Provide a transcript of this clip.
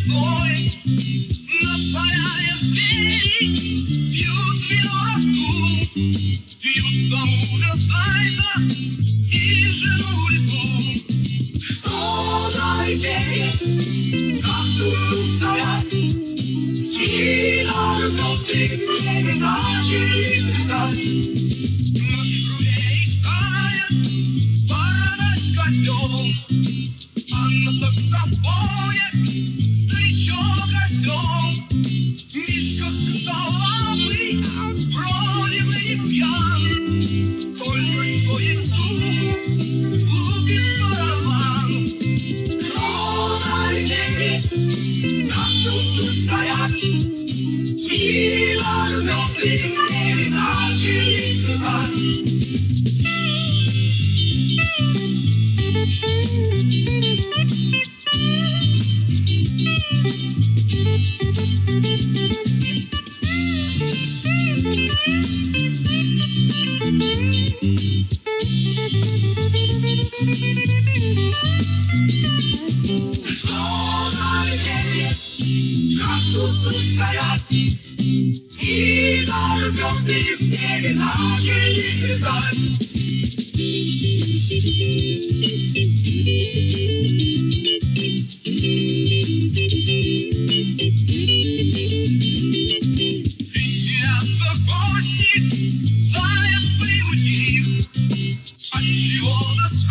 свой, напаляя зверей, пьют вино росу, пьют до ужаса и жену лету. Что за идеи, как тут стоять, и на звезды время начали свистать. Ночь кругей тает, пора дать котел, а на таксофоне старичок осел. Мишка столовый, вроде бы не пьян, только что ему купит караван. Кто на земле, как тут стоять, и на звезды время начали свистать. Как тут стоять, и даже звезды в небе начали свисать. Веселятся гости, заяц приутих, отчего нас